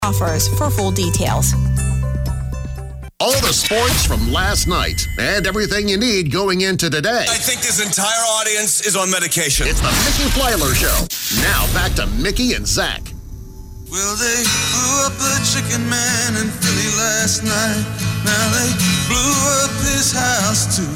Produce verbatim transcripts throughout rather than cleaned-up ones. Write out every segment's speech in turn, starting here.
offers for full details. All the sports from last night and everything you need going into today. I think this entire audience is on medication. It's the Mickey Plyler Show. Now back to Mickey and Zach. Well, they blew up a chicken man in Philly last night. Now they blew up his house too.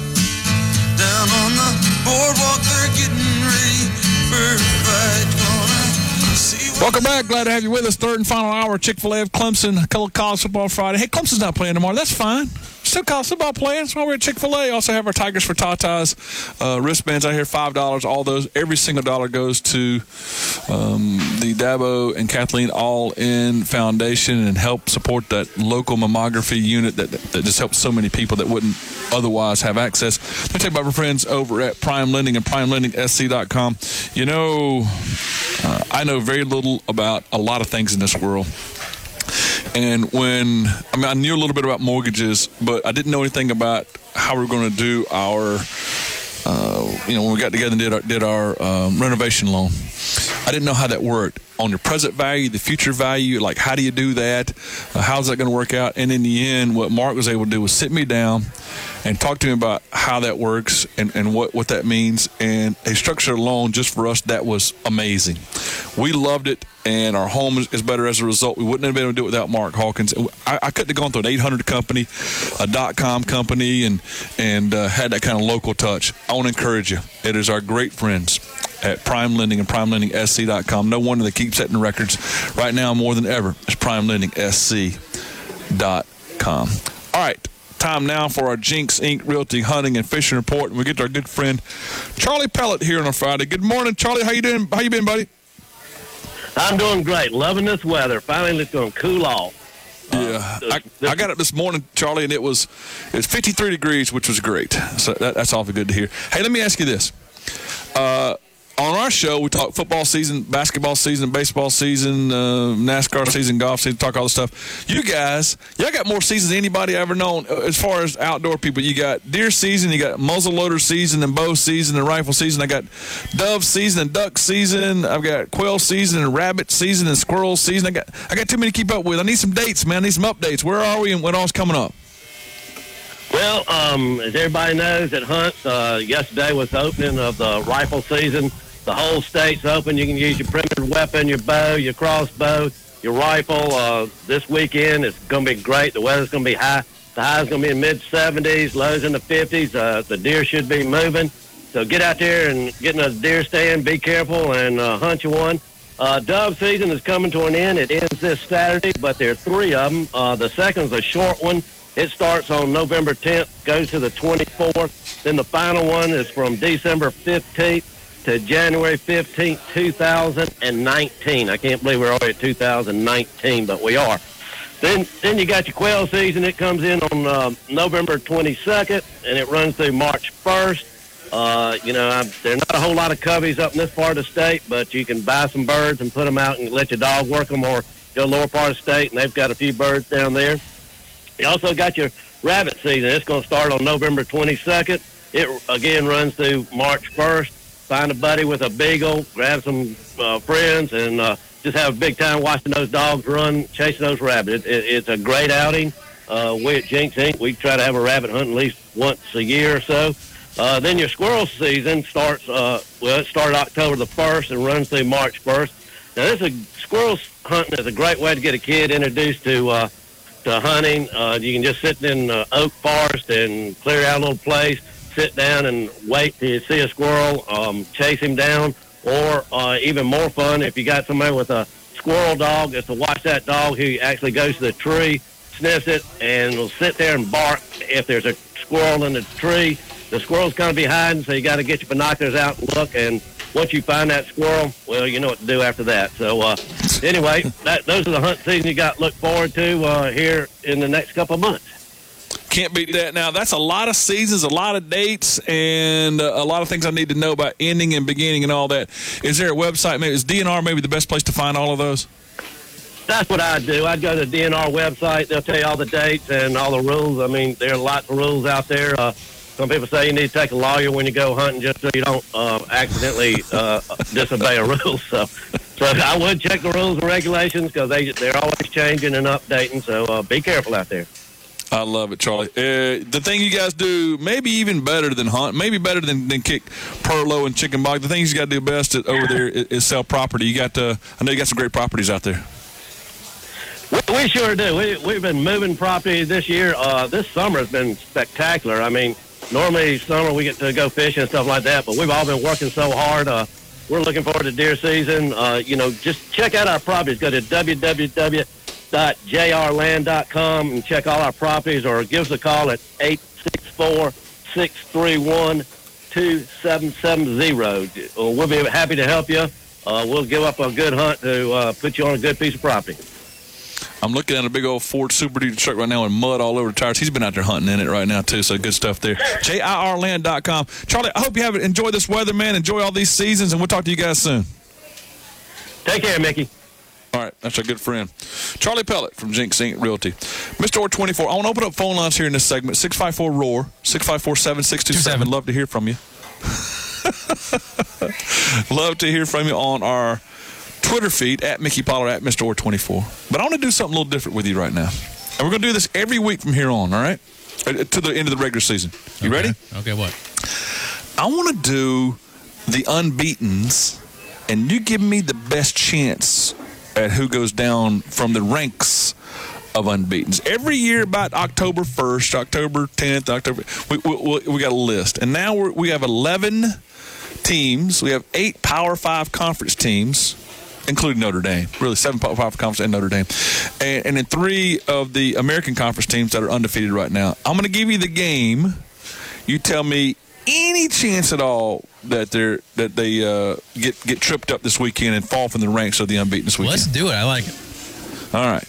Down on the boardwalk, they're getting ready for a fight. Gonna see what Welcome back. Glad to have you with us. Third and final hour, Chick-fil-A of Clemson. A couple of college football Friday. Hey, Clemson's not playing tomorrow. That's fine. Still college football playing. That's why we're at Chick-fil-A. Also have our Tigers for Tatas uh, wristbands out here, five dollars. All those, every single dollar goes to um, the Dabo and Kathleen All-In Foundation and help support that local mammography unit that, that just helps so many people that wouldn't otherwise have access. Let me tell you about our friends over at Prime Lending and prime lending s c dot com. You know, uh, I know very little about a lot of things in this world. And when, I mean, I knew a little bit about mortgages, but I didn't know anything about how we were going to do our, uh, you know, when we got together and did our, did our um, renovation loan. I didn't know how that worked. On your present value, the future value, like how do you do that? Uh, how's that going to work out? And in the end, what Mark was able to do was sit me down and talk to me about how that works and, and what, what that means. And a structured loan just for us, that was amazing. We loved it, and our home is, is better as a result. We wouldn't have been able to do it without Mark Hawkins. I, I couldn't have gone through an eight hundred company, a dot-com company, and, and uh, had that kind of local touch. I want to encourage you. It is our great friends at Prime Lending and prime lending s c dot com. No wonder they keep setting records right now more than ever. It's prime lending s c dot com. All right, time now for our Jinx Incorporated. Realty Hunting and Fishing Report, and we get to our good friend Charlie Pellet here on a Friday. Good morning, Charlie. How you doing? How you been, buddy? I'm doing great. Loving this weather. Finally, it's going to cool off. Yeah, uh, I, I got up this morning, Charlie, and it was it was fifty-three degrees, which was great. So that, that's awfully good to hear. Hey, let me ask you this. Uh, on our show, we talk football season, basketball season, baseball season, uh, NASCAR season, golf season, talk all this stuff. You guys, y'all got more seasons than anybody ever known as far as outdoor people. You got deer season, you got muzzleloader season, and bow season, and rifle season. I got dove season and duck season. I've got quail season and rabbit season and squirrel season. I got I got too many to keep up with. I need some dates, man. I need some updates. Where are we and what all's coming up? Well, um, as everybody knows, at Hunt's, uh, yesterday was the opening of the rifle season. The whole state's open. You can use your primitive weapon, your bow, your crossbow, your rifle. Uh, this weekend it's going to be great. The weather's going to be high. The high's going to be in the mid seventies, lows in the fifties. Uh, the deer should be moving. So get out there and get in a deer stand. Be careful and uh, hunt you one. Uh, dove season is coming to an end. It ends this Saturday, but there are three of them. Uh, the second's a short one. It starts on November tenth, goes to the twenty-fourth. Then the final one is from December fifteenth to January fifteenth, two thousand nineteen. I can't believe we're already at two thousand nineteen, but we are. Then then you got your quail season. It comes in on uh, November twenty-second, and it runs through March first. Uh, you know, I'm, there are not a whole lot of coveys up in this part of the state, but you can buy some birds and put them out and let your dog work them, or go lower part of the state, and they've got a few birds down there. You also got your rabbit season. It's going to start on November twenty-second. It, again, runs through March first. Find a buddy with a beagle, grab some uh, friends, and uh, just have a big time watching those dogs run, chasing those rabbits. It, it, it's a great outing. Uh, we at Jinx Incorporated, we try to have a rabbit hunt at least once a year or so. Uh, then your squirrel season starts, uh, well, it started October the first and runs through March first. Now, this is a, squirrel hunting is a great way to get a kid introduced to uh, to hunting. Uh, you can just sit in uh, oak forest and clear out a little place, sit down and wait till you see a squirrel, um, chase him down, or uh, even more fun if you got somebody with a squirrel dog is to watch that dog who actually goes to the tree, sniffs it, and will sit there and bark if there's a squirrel in the tree. The squirrel's going to be hiding, so you got to get your binoculars out and look, and once you find that squirrel, well, you know what to do after that. So, uh, anyway, that, those are the hunt season you got to look forward to uh, here in the next couple of months. Can't beat that. Now, that's a lot of seasons, a lot of dates, and uh, a lot of things I need to know about ending and beginning and all that. Is there a website? Maybe is D N R maybe the best place to find all of those? That's what I'd do. I'd go to the D N R website. They'll tell you all the dates and all the rules. I mean, there are lots of rules out there. Uh, some people say you need to take a lawyer when you go hunting just so you don't uh, accidentally uh, disobey a rule. So, So I would check the rules and regulations because they, they're always changing and updating. So uh, be careful out there. I love it, Charlie. Uh, the thing you guys do, maybe even better than hunt, maybe better than, than kick Perlo and chicken bog. The things you got to do best at, over there is, is sell property. You got to, I know you got some great properties out there. We, we sure do. We, we've been moving property this year. Uh, this summer has been spectacular. I mean, normally summer we get to go fishing and stuff like that, but we've all been working so hard. Uh, we're looking forward to deer season. Uh, you know, just check out our properties. Go to w w w dot j r land dot com and check all our properties, or give us a call at eight six four, six three one, two seven seven zero. We'll be happy to help you. Uh, we'll give up a good hunt to uh, put you on a good piece of property. I'm looking at a big old Ford Super Duty truck right now with mud all over the tires. He's been out there hunting in it right now, too, so good stuff there. j i r land dot com. Charlie, I hope you have enjoyed this weather, man. Enjoy all these seasons, and we'll talk to you guys soon. Take care, Mickey. All right, that's our good friend. Charlie Pellet from Jinx Inc Realty. Mister Orr twenty-four, I want to open up phone lines here in this segment. six five four, R O A R, six five four, seven six two seven. Love to hear from you. Love to hear from you on our Twitter feed, at Mickey Pollard, at Mister Orr twenty-four. But I want to do something a little different with you right now. And we're going to do this every week from here on, all right? To the end of the regular season. You okay. ready? Okay, what? I want to do the unbeatens, and you give me the best chance at who goes down from the ranks of unbeatens. Every year about October first, October tenth, October, we, we, we got a list. And now we're, we have eleven teams. We have eight Power Five conference teams, including Notre Dame. Really, seven Power Five conference and Notre Dame. And, and then three of the American conference teams that are undefeated right now. I'm going to give you the game. You tell me any chance at all that they're that they uh, get get tripped up this weekend and fall from the ranks of the unbeaten this weekend. Let's do it. I like it. All right.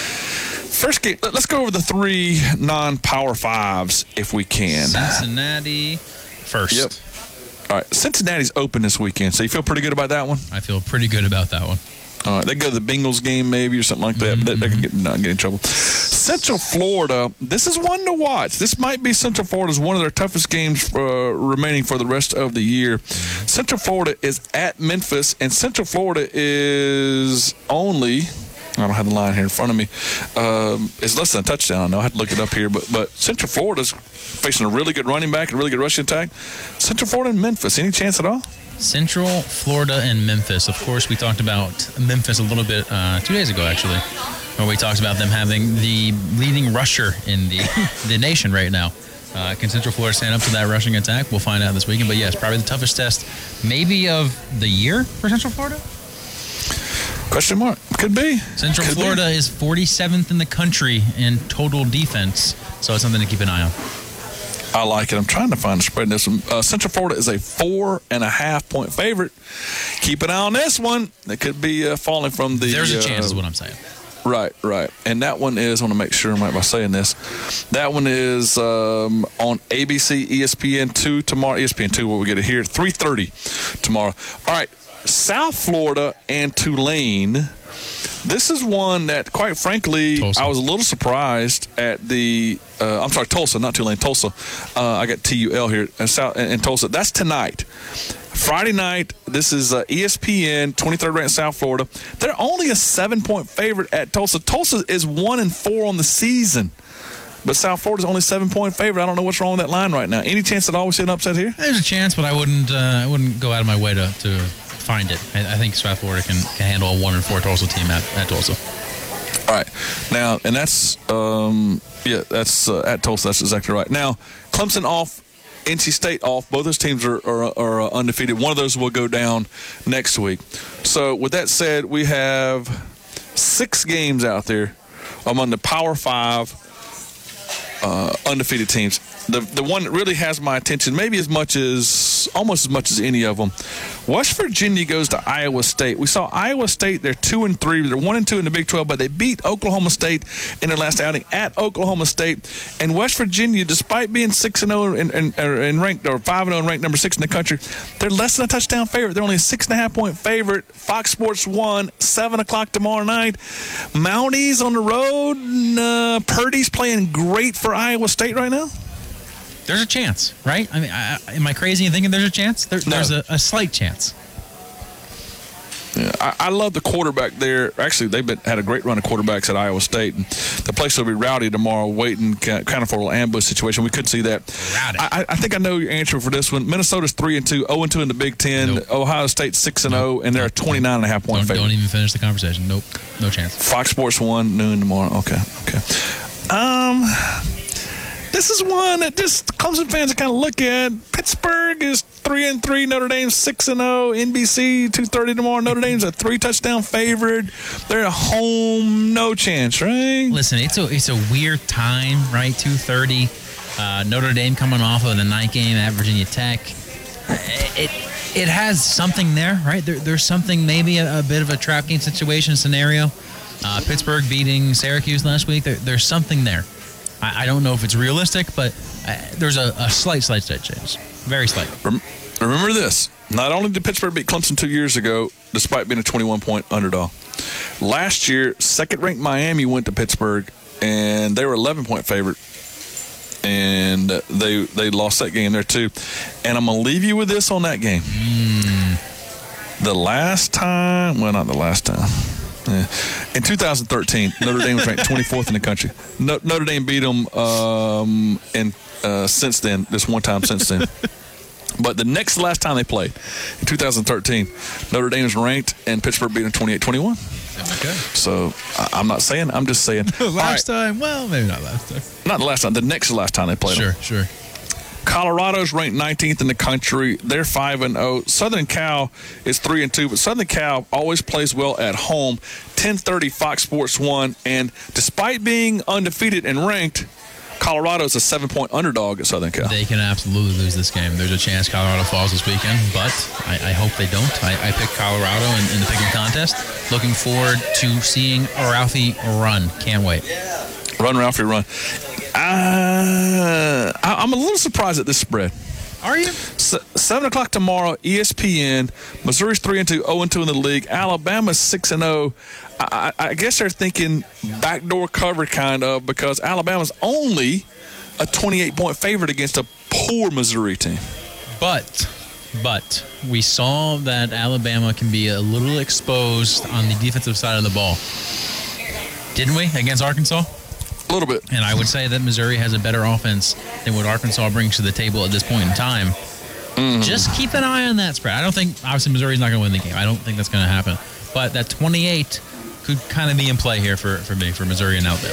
First game. Let's go over the three non-Power Fives if we can. Cincinnati first. Yep. All right. Cincinnati's open this weekend, so you feel pretty good about that one? I feel pretty good about that one. All right, they go to the Bengals game maybe or something like that. Mm-hmm. But they, they can get, not get in trouble. Central Florida, this is one to watch. This might be Central Florida's one of their toughest games uh, remaining for the rest of the year. Mm-hmm. Central Florida is at Memphis, and Central Florida is only, I don't have the line here in front of me, um, it's less than a touchdown. I know I had to look it up here, but but Central Florida's facing a really good running back and a really good rushing attack. Central Florida and Memphis, any chance at all? Central Florida and Memphis. Of course, we talked about Memphis a little bit uh, two days ago, actually, where we talked about them having the leading rusher in the the nation right now. Uh, can Central Florida stand up to that rushing attack? We'll find out this weekend. But yes, probably the toughest test, maybe of the year for Central Florida. Question mark. Could be. Central Could Florida be. is forty-seventh in the country in total defense, so it's something to keep an eye on. I like it. I'm trying to find a spread in this one. Uh, Central Florida is a four and a half point favorite. Keep an eye on this one. It could be uh, falling from the. There's a uh, chance, is what I'm saying. Right, right. And that one is, I want to make sure I'm right by saying this. That one is um, on A B C, E S P N two tomorrow. E S P N two, where we get it here, three thirty tomorrow. All right, South Florida and Tulane. This is one that, quite frankly, Tulsa. I was a little surprised at the uh, – I'm sorry, Tulsa, not Tulane, Tulsa. Uh, I got T U L here in, South, in Tulsa. That's tonight. Friday night, this is uh, E S P N, twenty-third ranked South Florida. They're only a seven-point favorite at Tulsa. Tulsa is one and four on the season. But South Florida's only seven-point favorite. I don't know what's wrong with that line right now. Any chance that I always see an upset here? There's a chance, but I wouldn't uh, I wouldn't go out of my way to, to find it. I, I think South Florida can, can handle a one and four Tulsa team at, at Tulsa. All right. Now, and that's, um, yeah, that's uh, at Tulsa. That's exactly right. Now, Clemson off, N C State off. Both those teams are, are, are undefeated. One of those will go down next week. So, with that said, we have six games out there among the Power Five uh, undefeated teams. The the one that really has my attention, maybe as much as, almost as much as any of them, West Virginia goes to Iowa State. We saw Iowa State, they're two and three. They're one and two in the Big twelve, but they beat Oklahoma State in their last outing at Oklahoma State. And West Virginia, despite being six and zero and, and, and ranked, or five and zero and ranked number six in the country, they're less than a touchdown favorite. They're only a six and a half point favorite. Fox Sports one, seven o'clock tomorrow night. Mounties on the road. Uh, Purdy's playing great for Iowa State right now. There's a chance, right? I mean, I, am I crazy in thinking there's a chance? There, no. There's a, a slight chance. Yeah, I, I love the quarterback there. Actually, they've been, had a great run of quarterbacks at Iowa State. And the place will be rowdy tomorrow, waiting kind of for a little ambush situation. We could see that. Rowdy. I, I think I know your answer for this one. Minnesota's three and two, zero and two in the Big Ten. Nope. Ohio State six and zero, Nope. and they're a twenty-nine and a half point Don't, favorite. don't even finish the conversation. Nope. No chance. Fox Sports one noon tomorrow. Okay, okay. Um, this is one that just Clemson fans kind of look at. Pittsburgh is three and three. Notre Dame's six and zero. N B C two thirty tomorrow. Notre Dame's a three touchdown favorite. They're at home. No chance, right? Listen, it's a it's a weird time, right? two thirty. Uh, Notre Dame coming off of the night game at Virginia Tech. It it has something there, right? There, there's something, maybe a, a bit of a trap game situation scenario. Uh, Pittsburgh beating Syracuse last week. There, there's something there. I, I don't know if it's realistic, but uh, there's a, a slight, slight, slight change. Very slight. Remember this. Not only did Pittsburgh beat Clemson two years ago, despite being a twenty-one point underdog. Last year, second-ranked Miami went to Pittsburgh, and they were eleven point favorite. And they they lost that game there, too. And I'm going to leave you with this on that game. Mm. The last time, well, not the last time. Yeah. In two thousand thirteen, Notre Dame was ranked twenty-fourth in the country. No, Notre Dame beat them um, and uh, since then, this one time since then. But the next last time they played, in two thousand thirteen, Notre Dame was ranked and Pittsburgh beat them twenty-eight twenty-one. Okay. So I, I'm not saying, I'm just saying. last right. time? Well, maybe not last time. Not the last time, the next last time they played Sure, them. sure. Colorado's ranked nineteenth in the country. They're five and oh. Southern Cal is three and two, but Southern Cal always plays well at home. ten thirty Fox Sports one, and despite being undefeated and ranked, Colorado's a seven-point underdog at Southern Cal. They can absolutely lose this game. There's a chance Colorado falls this weekend, but I, I hope they don't. I, I picked Colorado in, in the picking contest. Looking forward to seeing Ralphie run. Can't wait. Run, Ralphie, run. Uh, I, I'm a little surprised at this spread. Are you? S- Seven o'clock tomorrow, E S P N. Missouri's three and two, zero and two in the league. Alabama's six and zero. I, I guess they're thinking backdoor cover kind of, because Alabama's only a twenty-eight point favorite against a poor Missouri team. But, but we saw that Alabama can be a little exposed on the defensive side of the ball, didn't we, against Arkansas? A little bit. And I would say that Missouri has a better offense than what Arkansas brings to the table at this point in time. Mm. Just keep an eye on that spread. I don't think, obviously, Missouri's not going to win the game. I don't think that's going to happen. But that twenty-eight could kind of be in play here for, for me, for Missouri and Outdale.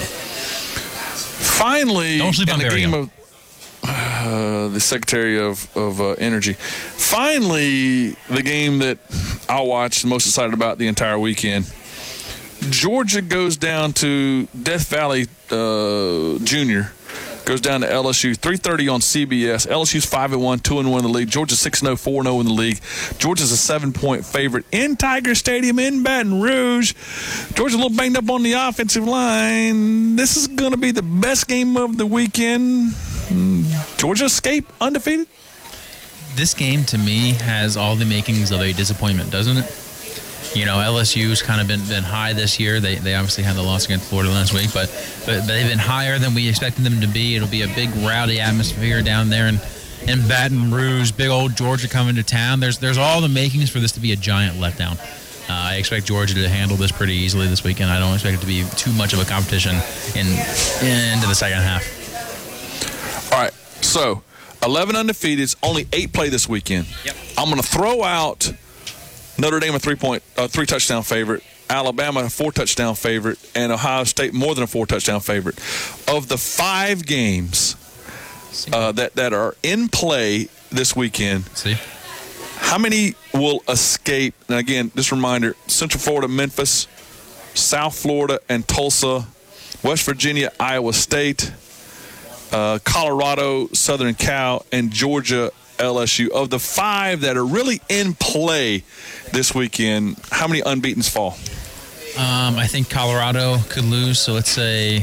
Finally, don't sleep in on the Barry game Young. of uh, the Secretary of, of uh, Energy, finally, the game that I watched the most excited about the entire weekend. Georgia goes down to Death Valley uh, Junior, goes down to L S U, three thirty on C B S. L S U's five and one, two and one in the league. Georgia's six and oh, four and oh in the league. Georgia's a seven-point favorite in Tiger Stadium in Baton Rouge. Georgia's a little banged up on the offensive line. This is going to be the best game of the weekend. Georgia escape undefeated? This game, to me, has all the makings of a disappointment, doesn't it? You know, L S U's kind of been, been high this year. They they obviously had the loss against Florida last week, but, but they've been higher than we expected them to be. It'll be a big rowdy atmosphere down there in, in Baton Rouge. Big old Georgia coming to town. There's there's all the makings for this to be a giant letdown. Uh, I expect Georgia to handle this pretty easily this weekend. I don't expect it to be too much of a competition in into the second half. All right, so eleven undefeateds, only eight play this weekend. Yep. I'm going to throw out Notre Dame a three-point, uh, three-touchdown favorite, Alabama a four-touchdown favorite, and Ohio State more than a four-touchdown favorite. Of the five games uh, that, that are in play this weekend, See? how many will escape? And again, just a reminder, Central Florida, Memphis, South Florida, and Tulsa, West Virginia, Iowa State, uh, Colorado, Southern Cal, and Georgia, L S U. Of the five that are really in play this weekend, how many unbeatens fall? Um, I think Colorado could lose, so let's say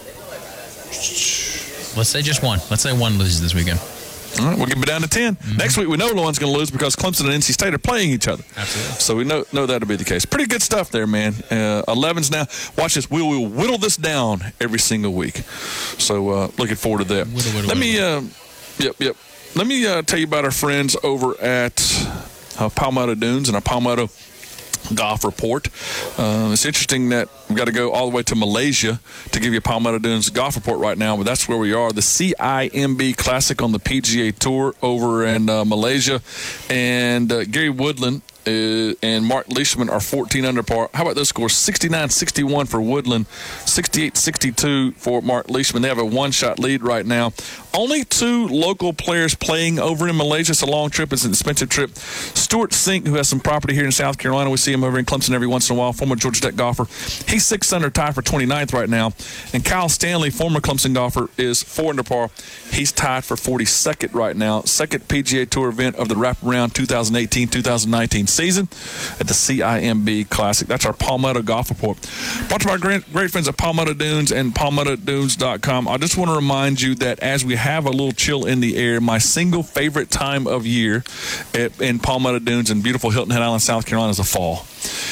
let's say just one. Let's say one loses this weekend. All right, we'll get it down to ten. Mm-hmm. Next week, we know no one's going to lose because Clemson and N C State are playing each other. Absolutely. So we know know that'll be the case. Pretty good stuff there, man. Uh, elevens now. Watch this. We will whittle this down every single week. So uh, looking forward to that. Whittle, whittle, Let me, whittle. uh, yep, yep. Let me uh, tell you about our friends over at uh, Palmetto Dunes and our Palmetto golf report. Uh, it's interesting that we've got to go all the way to Malaysia to give you Palmetto Dunes golf report right now, but that's where we are. The C I M B Classic on the P G A Tour over in uh, Malaysia. And uh, Gary Woodland Uh, and Mark Leishman are fourteen under par. How about those scores? sixty-nine sixty-one for Woodland, sixty-eight sixty-two for Mark Leishman. They have a one-shot lead right now. Only two local players playing over in Malaysia. It's a long trip. It's an expensive trip. Stuart Sink, who has some property here in South Carolina. We see him over in Clemson every once in a while, former Georgia Tech golfer. He's six under, tied for twenty-ninth right now. And Kyle Stanley, former Clemson golfer, is four under par. He's tied for forty-second right now. Second P G A Tour event of the wraparound twenty eighteen twenty nineteen season at the C I M B Classic. That's our Palmetto Golf Report. Brought to our great, great friends at Palmetto Dunes and palmetto dunes dot com. I just want to remind you that as we have a little chill in the air, my single favorite time of year at, in Palmetto Dunes and beautiful Hilton Head Island, South Carolina is the fall.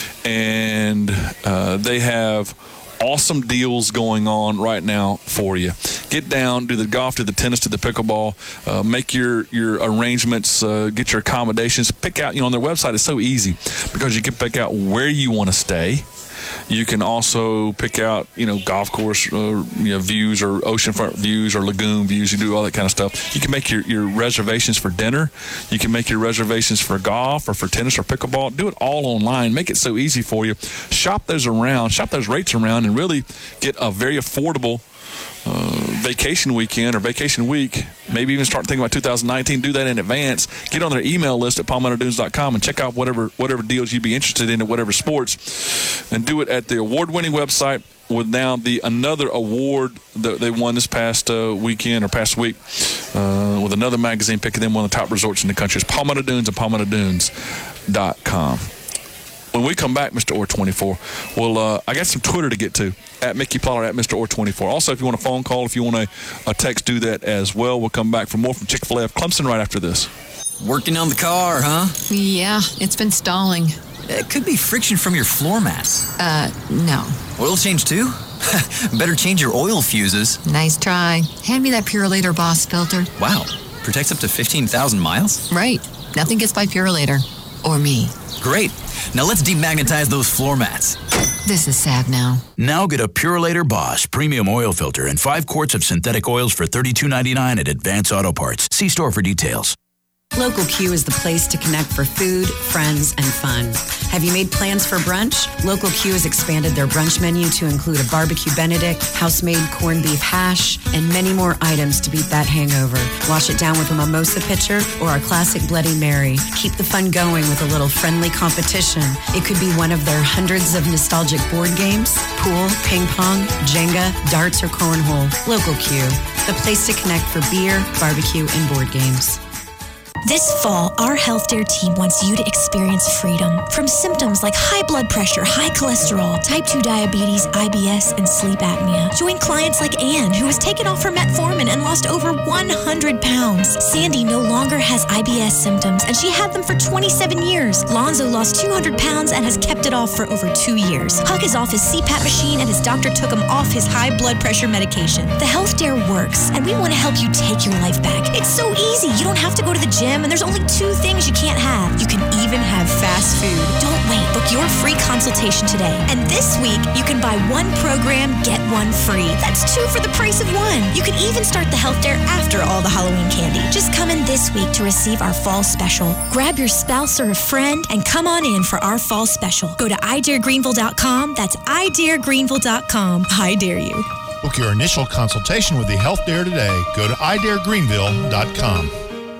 And uh, they have awesome deals going on right now for you. Get down, do the golf, do the tennis, do the pickleball, uh, make your, your arrangements, uh, get your accommodations. Pick out, you know, on their website, it's so easy because you can pick out where you want to stay. You can also pick out, you know, golf course uh, you know, views or oceanfront views or lagoon views. You do all that kind of stuff. You can make your, your reservations for dinner. You can make your reservations for golf or for tennis or pickleball. Do it all online. Make it so easy for you. Shop those around. Shop those rates around and really get a very affordable Uh, vacation weekend or vacation week. Maybe even start thinking about two thousand nineteen. Do that in advance. Get on their email list at palmetto dunes dot com and check out whatever whatever deals you'd be interested in at whatever sports, and do it at the award-winning website with now the another award that they won this past uh, weekend or past week uh, with another magazine picking them one of the top resorts in the country. It's Palmetto Dunes and palmetto dunes dot com. When we come back, Mister Orr twenty-four, well, uh, I got some Twitter to get to, at Mickey Pollard, at Mister Orr twenty-four. Also, if you want a phone call, if you want a, a text, do that as well. We'll come back for more from Chick-fil-A of Clemson right after this. Working on the car, huh? Yeah, it's been stalling. It could be friction from your floor mats. Uh, no. Oil change too? Better change your oil fuses. Nice try. Hand me that Purolator Boss filter. Wow. Protects up to fifteen thousand miles? Right. Nothing gets by Purolator. Or me. Great. Now let's demagnetize those floor mats. This is sad now. Now get a Purolator Boss premium oil filter and five quarts of synthetic oils for thirty-two ninety-nine at Advance Auto Parts. See store for details. Local Q is the place to connect for food, friends, and fun. Have you made plans for brunch? Local Q has expanded their brunch menu to include a barbecue Benedict, house-made corned beef hash, and many more items to beat that hangover. Wash it down with a mimosa pitcher or our classic Bloody Mary. Keep the fun going with a little friendly competition. It could be one of their hundreds of nostalgic board games, pool, ping pong, Jenga, darts, or cornhole. Local Q, the place to connect for beer, barbecue, and board games. This fall, our Health Dare team wants you to experience freedom from symptoms like high blood pressure, high cholesterol, type two diabetes, I B S, and sleep apnea. Join clients like Anne, who has taken off her metformin and lost over one hundred pounds. Sandy no longer has I B S symptoms, and she had them for twenty-seven years. Lonzo lost two hundred pounds and has kept it off for over two years. Huck is off his C PAP machine, and his doctor took him off his high blood pressure medication. The Health Dare works, and we want to help you take your life back. It's so easy. You don't have to go to the gym, and there's only two things you can't have. You can even have fast food. Don't wait. Book your free consultation today. And this week, you can buy one program, get one free. That's two for the price of one. You can even start the Health Dare after all the Halloween candy. Just come in this week to receive our fall special. Grab your spouse or a friend and come on in for our fall special. Go to i dare greenville dot com. That's i dare greenville dot com. I dare you. Book your initial consultation with the Health Dare today. Go to i dare greenville dot com.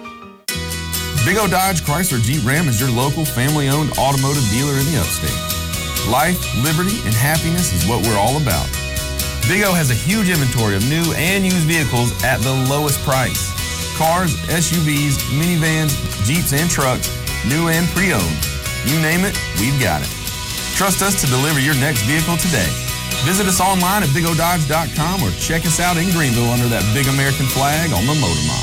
Big O Dodge Chrysler Jeep Ram is your local family-owned automotive dealer in the upstate. Life, liberty, and happiness is what we're all about. Big O has a huge inventory of new and used vehicles at the lowest price. Cars, S U Vs, minivans, Jeeps, and trucks, new and pre-owned. You name it, we've got it. Trust us to deliver your next vehicle today. Visit us online at big o dodge dot com or check us out in Greenville under that big American flag on the Motor Mile.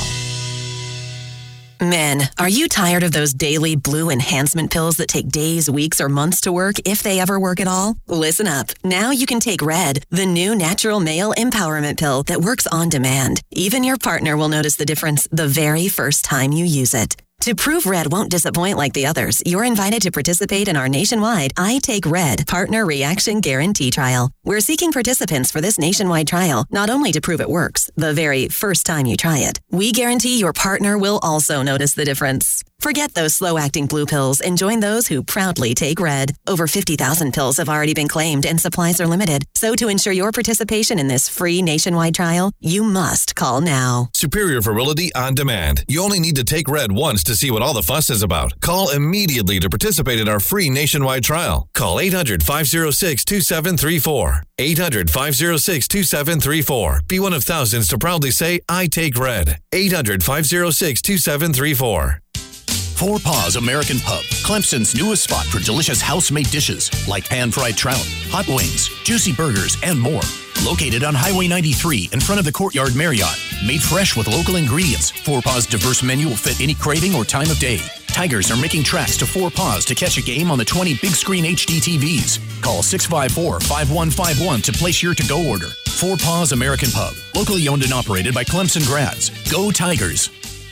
Men, are you tired of those daily blue enhancement pills that take days, weeks, or months to work, if they ever work at all? Listen up. Now you can take Red, the new natural male empowerment pill that works on demand. Even your partner will notice the difference the very first time you use it. To prove Red won't disappoint like the others, you're invited to participate in our nationwide I Take Red Partner Reaction Guarantee Trial. We're seeking participants for this nationwide trial, not only to prove it works, the very first time you try it. We guarantee your partner will also notice the difference. Forget those slow-acting blue pills and join those who proudly take Red. Over fifty thousand pills have already been claimed and supplies are limited. So to ensure your participation in this free nationwide trial, you must call now. Superior Virility on Demand. You only need to take Red once to see what all the fuss is about. Call immediately to participate in our free nationwide trial. Call eight hundred, five oh six, two seven three four. eight hundred, five oh six, two seven three four. Be one of thousands to proudly say, I take Red. eight hundred, five oh six, two seven three four. Four Paws American Pub, Clemson's newest spot for delicious house-made dishes like pan-fried trout, hot wings, juicy burgers, and more. Located on Highway ninety-three in front of the Courtyard Marriott. Made fresh with local ingredients, Four Paws' diverse menu will fit any craving or time of day. Tigers are making tracks to Four Paws to catch a game on the twenty big screen H D T Vs. Call six five four, five one five one to place your to-go order. Four Paws American Pub, locally owned and operated by Clemson grads. Go Tigers!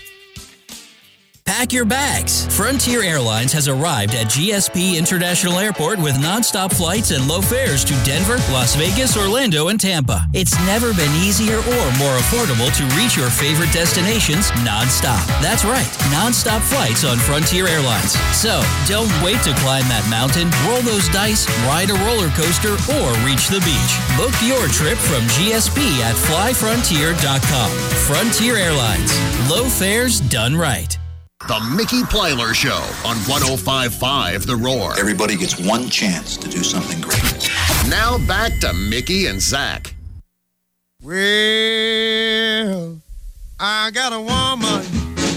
Pack your bags. Frontier Airlines has arrived at G S P International Airport with nonstop flights and low fares to Denver, Las Vegas, Orlando, and Tampa. It's never been easier or more affordable to reach your favorite destinations nonstop. That's right, nonstop flights on Frontier Airlines. So don't wait to climb that mountain, roll those dice, ride a roller coaster, or reach the beach. Book your trip from G S P at fly frontier dot com. Frontier Airlines. Low fares done right. The Mickey Plyler Show on one oh five point five The Roar. Everybody gets one chance to do something great. Now back to Mickey and Zach. Well, I got a woman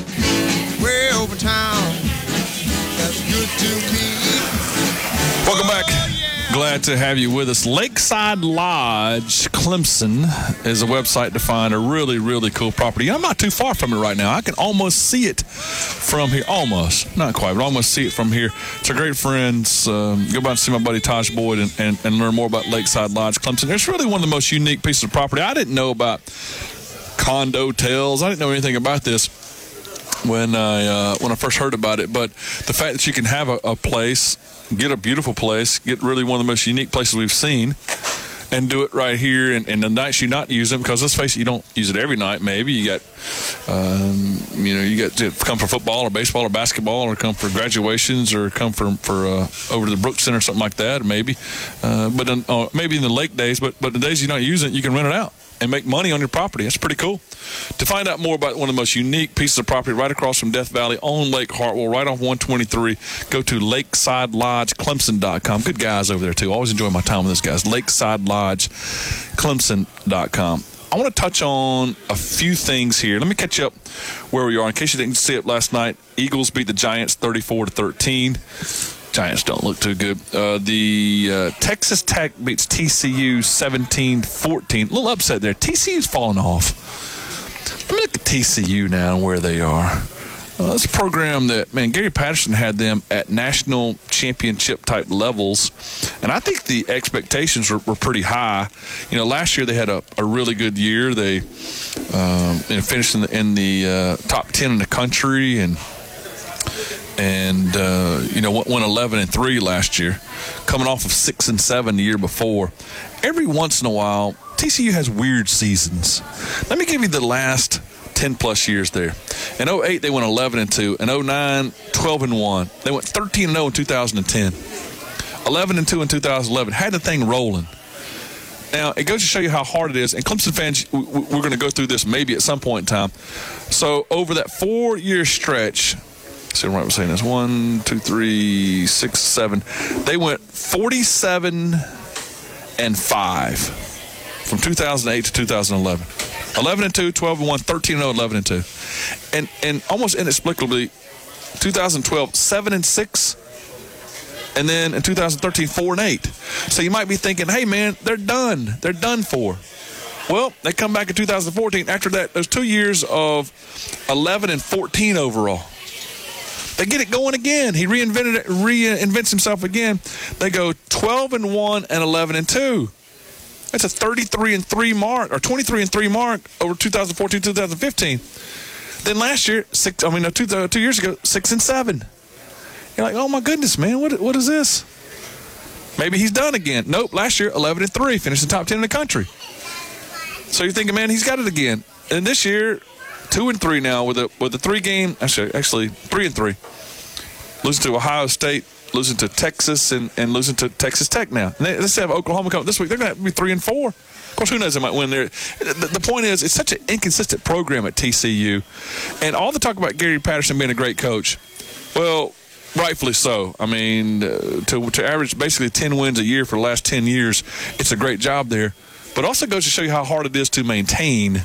way over town that's good to me. Welcome back. Glad to have you with us. Lakeside Lodge, Clemson, is a website to find a really, really cool property. I'm not too far from it right now. I can almost see it from here. Almost. Not quite, but almost see it from here. It's our great friends. Um, go by and see my buddy Taj Boyd and, and, and learn more about Lakeside Lodge, Clemson. It's really one of the most unique pieces of property. I didn't know about condo tales. I didn't know anything about this when I, uh, when I first heard about it. But the fact that you can have a, a place, get a beautiful place, get really one of the most unique places we've seen, and do it right here. And, and the nights you not use them, because let's face it, you don't use it every night. Maybe you got, um, you know, you got to come for football or baseball or basketball, or come for graduations, or come for for uh, over to the Brooks Center or something like that, maybe. Uh, but in, uh, maybe in the lake days. But but the days you're not using it, you can rent it out and make money on your property. That's pretty cool. To find out more about one of the most unique pieces of property right across from Death Valley on Lake Hartwell, right off one twenty-three, go to lakeside lodge clemson dot com. Good guys over there, too. Always enjoy my time with those guys. lakeside lodge clemson dot com. I want to touch on a few things here. Let me catch you up where we are. In case you didn't see it last night, Eagles beat the Giants thirty-four to thirteen. Giants don't look too good. Uh, the uh, Texas Tech beats T C U seventeen fourteen. A little upset there. T C U's falling off. Let me look at T C U now and where they are. Uh, it's a program that, man, Gary Patterson had them at national championship type levels, and I think the expectations were, were pretty high. You know, last year they had a, a really good year. They um, you know, finished in the, in the uh, top ten in the country, and and uh, you know, went eleven and three last year, coming off of six and seven the year before. Every once in a while, T C U has weird seasons. Let me give you the last ten plus years there. In oh eight, they went eleven and two. In oh nine, twelve and one. They went thirteen and oh in two thousand ten. eleven and two in two thousand eleven. Had the thing rolling. Now, it goes to show you how hard it is. And Clemson fans, we're going to go through this maybe at some point in time. So, over that four-year stretch, see what I'm saying, this one, two, three, six, seven. They went forty-seven and five from two thousand eight to two thousand eleven. eleven and two, twelve and one, thirteen and oh, eleven and two. And and almost inexplicably, two thousand twelve, seven and six. And then in two thousand thirteen, four and eight. So you might be thinking, hey, man, they're done. They're done for. Well, they come back in two thousand fourteen. After that, those two years of eleven and fourteen overall. They get it going again. He reinvented it, reinvents himself again. They go twelve and one and eleven and two. That's a thirty-three and three mark, or twenty-three and three mark over two thousand fourteen, two thousand fifteen. Then last year, six. I mean, no, two, uh, two years ago, six and seven. You're like, oh my goodness, man, what what is this? Maybe he's done again. Nope. Last year, eleven and three, finished in the top ten in the country. So you're thinking, man, he's got it again. And this year, two and three now with a with a three game. Actually, actually three and three. Losing to Ohio State, losing to Texas, and, and losing to Texas Tech now. And they, let's have Oklahoma come this week. They're going to have to be three and four. Of course, who knows? They might win there. The, the point is, it's such an inconsistent program at T C U, and all the talk about Gary Patterson being a great coach. Well, rightfully so. I mean, uh, to to average basically ten wins a year for the last ten years, it's a great job there. But also goes to show you how hard it is to maintain.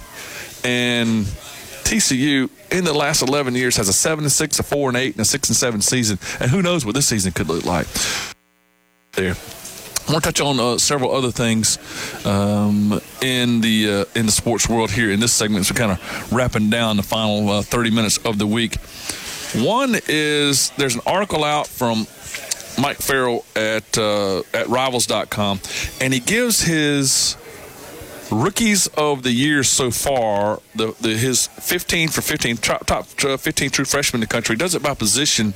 And T C U in the last eleven years has a seven and six, a four and eight, and a six and seven season. And who knows what this season could look like. There. I want to touch on uh, several other things um, in the uh, in the sports world here in this segment. So, kind of wrapping down the final uh, thirty minutes of the week. One is there's an article out from Mike Farrell at uh, at Rivals dot com, and he gives his rookies of the year so far, the, the his fifteen for fifteen, top, top uh, fifteen true freshmen in the country. He does it by position.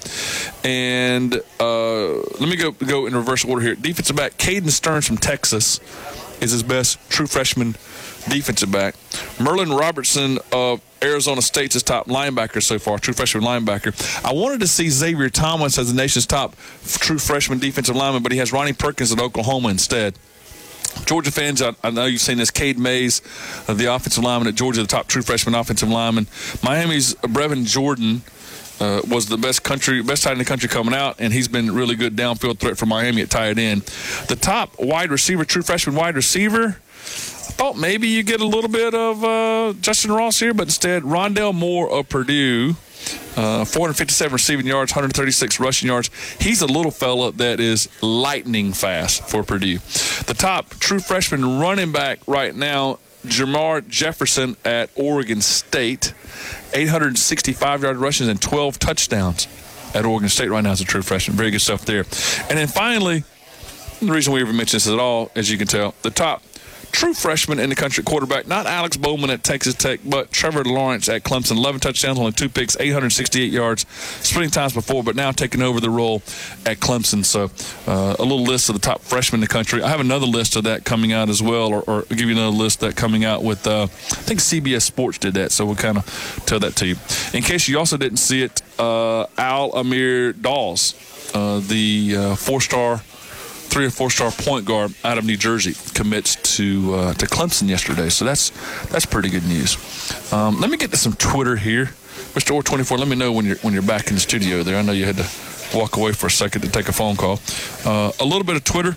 And uh, let me go go in reverse order here. Defensive back, Caden Stearns from Texas is his best true freshman defensive back. Merlin Robertson of Arizona State's his top linebacker so far, true freshman linebacker. I wanted to see Xavier Thomas as the nation's top true freshman defensive lineman, but he has Ronnie Perkins at Oklahoma instead. Georgia fans, I, I know you've seen this. Cade Mays, uh, the offensive lineman at Georgia, the top true freshman offensive lineman. Miami's Brevin Jordan uh, was the best country, best tight end in the country coming out, and he's been really good downfield threat for Miami at tight end. The top wide receiver, true freshman wide receiver, I thought maybe you get a little bit of uh, Justin Ross here, but instead Rondell Moore of Purdue. Uh, four hundred fifty-seven receiving yards, one hundred thirty-six rushing yards. He's a little fella that is lightning fast for Purdue. The top true freshman running back right now, Jamar Jefferson at Oregon State. eight hundred sixty-five yard rushes and twelve touchdowns at Oregon State right now as a true freshman. Very good stuff there. And then finally, the reason we even mention this at all, as you can tell, the top true freshman in the country quarterback, not Alex Bowman at Texas Tech, but Trevor Lawrence at Clemson. eleven touchdowns, only two picks, eight hundred sixty-eight yards, splitting times before, but now taking over the role at Clemson. So uh, a little list of the top freshmen in the country. I have another list of that coming out as well, or, or give you another list that coming out with, uh, I think C B S Sports did that, so we'll kind of tell that to you. In case you also didn't see it, uh, Al Amir Dawes, uh, the uh, four-star three or four star point guard out of New Jersey, commits to uh, to Clemson yesterday. So that's that's pretty good news. Um, let me get to some Twitter here, Mister Orr twenty-four. Let me know when you're when you're back in the studio there. I know you had to walk away for a second to take a phone call. Uh, a little bit of Twitter.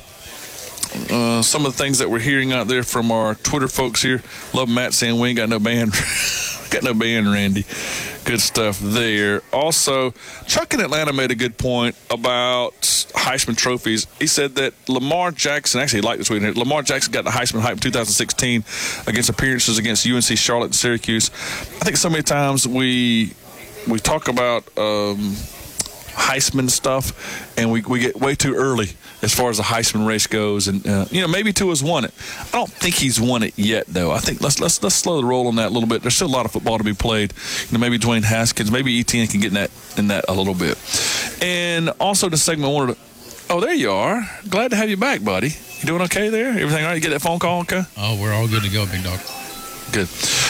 Uh, some of the things that we're hearing out there from our Twitter folks here. Love Matt saying we ain't got no band. got no band, Randy. Good stuff there. Also, Chuck in Atlanta made a good point about Heisman trophies. He said that Lamar Jackson, actually he liked this week, Lamar Jackson got the Heisman hype in two thousand sixteen against appearances against U N C, Charlotte, and Syracuse. I think so many times we we talk about um, Heisman stuff, and we, we get way too early as far as the Heisman race goes. And, uh, you know, maybe Tua's won it. I don't think he's won it yet, though. I think let's let's let's slow the roll on that a little bit. There's still a lot of football to be played. You know, maybe Dwayne Haskins, maybe Etienne can get in that, in that a little bit. And also the segment I wanted to, oh, there you are. Glad to have you back, buddy. You doing okay there? Everything all right? You get that phone call okay? Oh, we're all good to go, big dog. Good.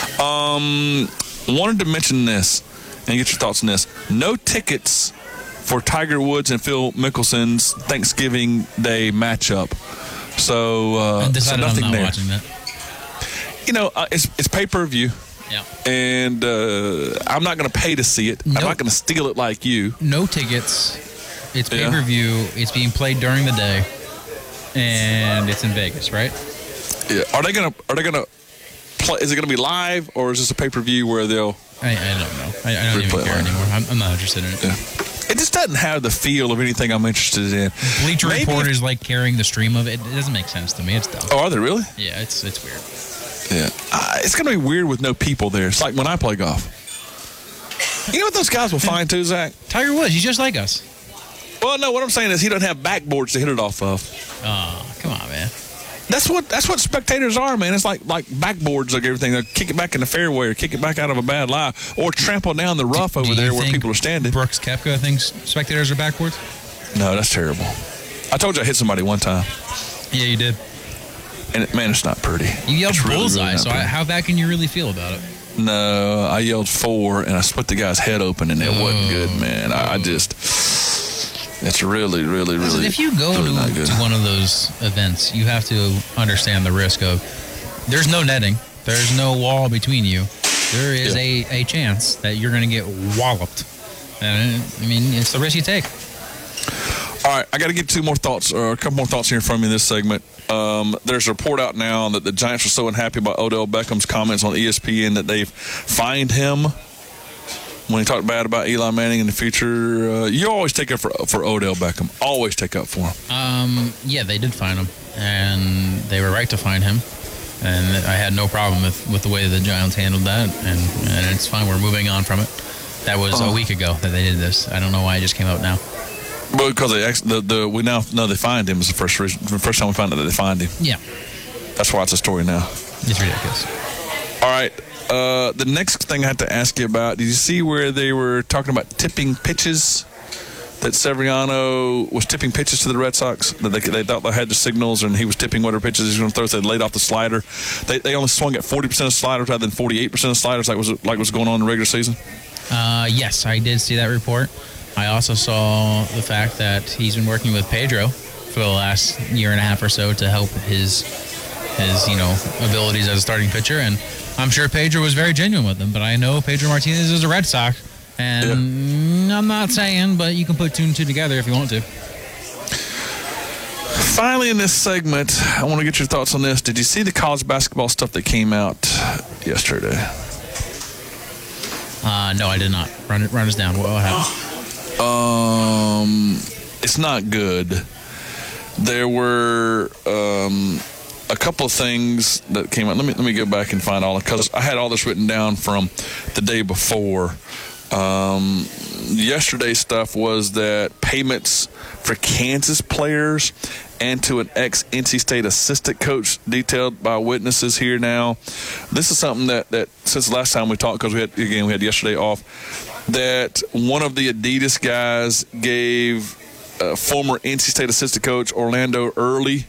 Um, wanted to mention this and get your thoughts on this. No tickets for Tiger Woods and Phil Mickelson's Thanksgiving Day matchup. So, uh, I decided so nothing I'm not there. watching that. You know, uh, it's it's pay-per-view. Yeah. And uh, I'm not going to pay to see it. Nope. I'm not going to steal it like you. No tickets. It's pay-per-view. Yeah. It's being played during the day, and it's in Vegas, right? Yeah. Are they going to? Are they going to play? Is it going to be live, or is this a pay-per-view where they'll? I, I don't know. I, I don't even care live. anymore. I'm, I'm not interested in it. Yeah. It just doesn't have the feel of anything I'm interested in. Bleacher Maybe Report if, is like carrying the stream of it. It doesn't make sense to me. It's dumb. Oh, are they really? Yeah, it's it's weird. Yeah, uh, it's going to be weird with no people there. It's like when I play golf. You know what those guys will find too, Zach? Tiger Woods, he's just like us. Well, no, what I'm saying is he doesn't have backboards to hit it off of. Oh, come on, man. That's what that's what spectators are, man. It's like like backboards, like everything. They kick it back in the fairway, or kick it back out of a bad lie, or trample down the rough do, over do there where think people are standing. Brooks Koepka thinks spectators are backboards? No, that's terrible. I told you I hit somebody one time. Yeah, you did. And it, man, it's not pretty. You yelled it's bullseye, really, really so I, how bad can you really feel about it? No, I yelled four, and I split the guy's head open, and it oh. wasn't good, man. I, I just, it's really, really, really. Listen, if you go really to, to one of those events, you have to understand the risk of there's no netting, there's no wall between you. There is yeah. a, a chance that you're going to get walloped. And, I mean, it's the risk you take. All right, I got to get two more thoughts, or a couple more thoughts here from you in this segment. Um, there's a report out now that the Giants are so unhappy about Odell Beckham's comments on E S P N that they've fined him when he talked bad about Eli Manning in the future. Uh, you always take up for, for Odell Beckham. Always take up for him. Um, yeah, they did fine him, and they were right to fine him. And I had no problem with, with the way the Giants handled that, and, and it's fine. We're moving on from it. That was uh, a week ago that they did this. I don't know why it just came out now. Well, because they the, the we now know they fined him is the first reason, the first time we found out that they fined him. Yeah, that's why it's a story now. It's ridiculous. All right, uh, the next thing I had to ask you about. Did you see where they were talking about tipping pitches? That Severiano was tipping pitches to the Red Sox. That they, they thought they had the signals, and he was tipping whatever pitches he was going to throw. So they laid off the slider. They they only swung at forty percent of sliders rather than forty-eight percent of sliders, like was like was going on in the regular season. Uh, yes, I did see that report. I also saw the fact that he's been working with Pedro for the last year and a half or so to help his, his you know, abilities as a starting pitcher. And I'm sure Pedro was very genuine with him. But I know Pedro Martinez is a Red Sox. And yeah. I'm not saying, but you can put two and two together if you want to. Finally, in this segment, I want to get your thoughts on this. Did you see the college basketball stuff that came out yesterday? Uh, no, I did not. Run it, run us down. What happened? Um, it's not good. There were um, a couple of things that came out. Let me let me go back and find all of it, because I had all this written down from the day before. Um, yesterday's stuff was that payments for Kansas players and to an ex-N C State assistant coach detailed by witnesses here now. This is something that, that since the last time we talked, because we had, again, we had yesterday off, that one of the Adidas guys gave uh, former N C State assistant coach Orlando Early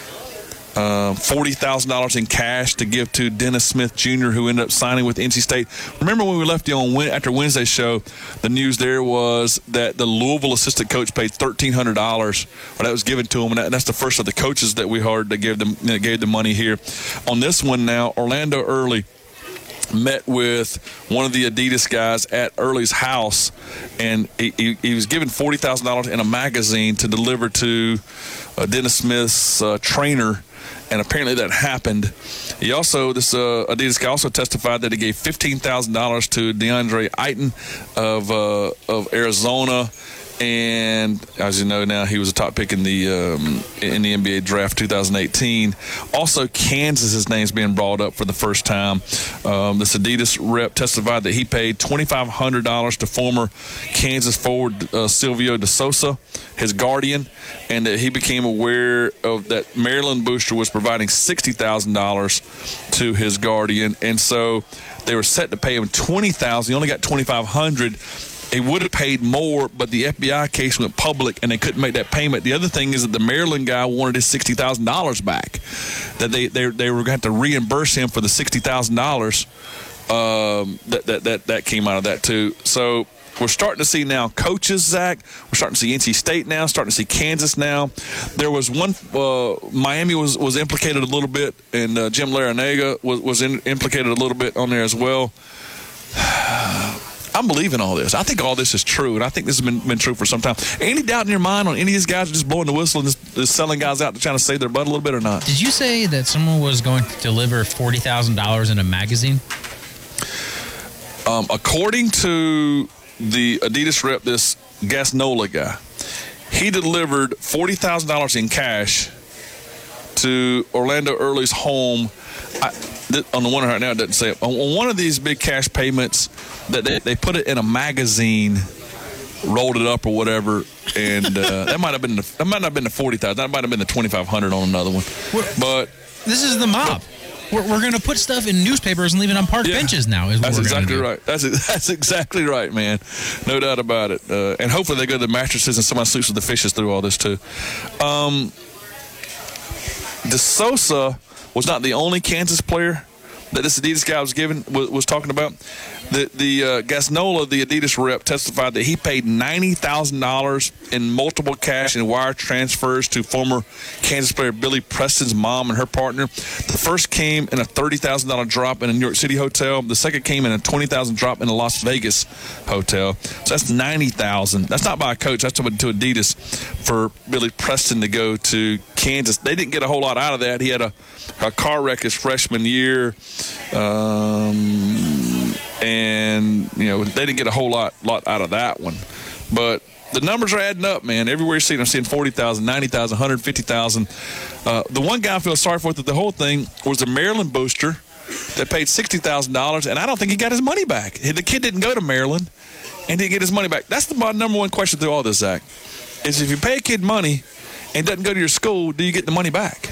uh, forty thousand dollars in cash to give to Dennis Smith Junior, who ended up signing with N C State. Remember when we left you on after Wednesday's show, the news there was that the Louisville assistant coach paid thirteen hundred dollars, or that was given to him, and, that, and that's the first of the coaches that we heard that gave them that gave the money here. On this one now, Orlando Early met with one of the Adidas guys at Early's house, and he, he, he was given forty thousand dollars in a magazine to deliver to uh, Dennis Smith's uh, trainer, and apparently that happened. He also, this uh, Adidas guy also testified that he gave fifteen thousand dollars to DeAndre Ayton of uh, of Arizona. And as you know now, he was a top pick in the um, in the N B A draft two thousand eighteen. Also, Kansas's name's being brought up for the first time. Um, this Adidas rep testified that he paid twenty-five hundred dollars to former Kansas forward uh, Silvio De Sousa, his guardian, and that he became aware of that Maryland Booster was providing sixty thousand dollars to his guardian, and so they were set to pay him twenty thousand dollars. He only got twenty-five hundred dollars. He would have paid more, but the F B I case went public, and they couldn't make that payment. The other thing is that the Maryland guy wanted his sixty thousand dollars back. That they they they were going to have to reimburse him for the sixty thousand dollars. Um, that that that that came out of that too. So we're starting to see now coaches, Zach. We're starting to see N C State now. Starting to see Kansas now. There was one. Uh, Miami was was implicated a little bit, and uh, Jim Larinaga was was in, implicated a little bit on there as well. I'm believing all this. I think all this is true, and I think this has been, been true for some time. Any doubt in your mind on any of these guys just blowing the whistle and just, just selling guys out to trying to save their butt a little bit or not? Did you say that someone was going to deliver forty thousand dollars in a magazine? Um, according to the Adidas rep, this Gasnola guy, he delivered forty thousand dollars in cash to Orlando Early's home. I, th- on the one hand, now it doesn't say it. On, on one of these big cash payments, that they, they put it in a magazine rolled it up or whatever, and uh, that might have been the, that might not have been the forty thousand. That might have been the twenty-five hundred on another one. But this is the mob. We're, we're going to put stuff in newspapers and leave it on park yeah, benches now. Is what that's we're exactly do. right. That's that's exactly right, man. No doubt about it. Uh, and hopefully they go to the mattresses and somebody sleeps with the fishes through all this too. Um, DeSosa was not the only Kansas player that this Adidas guy was giving was, was talking about. The the uh, Gasnola, the Adidas rep, testified that he paid ninety thousand dollars in multiple cash and wire transfers to former Kansas player Billy Preston's mom and her partner. The first came in a thirty thousand dollars drop in a New York City hotel. The second came in a twenty thousand dollars drop in a Las Vegas hotel. So that's ninety thousand dollars. That's not by a coach. That's to Adidas for Billy Preston to go to Kansas. They didn't get a whole lot out of that. He had a, a car wreck his freshman year. Um, and, you know, they didn't get a whole lot lot out of that one. But the numbers are adding up, man. Everywhere you see them, I'm seeing forty thousand, ninety thousand, one hundred fifty thousand. Uh, the one guy I feel sorry for with the whole thing was a Maryland booster that paid sixty thousand dollars, and I don't think he got his money back. The kid didn't go to Maryland and didn't get his money back. That's the number one question through all this, Zach, is if you pay a kid money and doesn't go to your school, do you get the money back?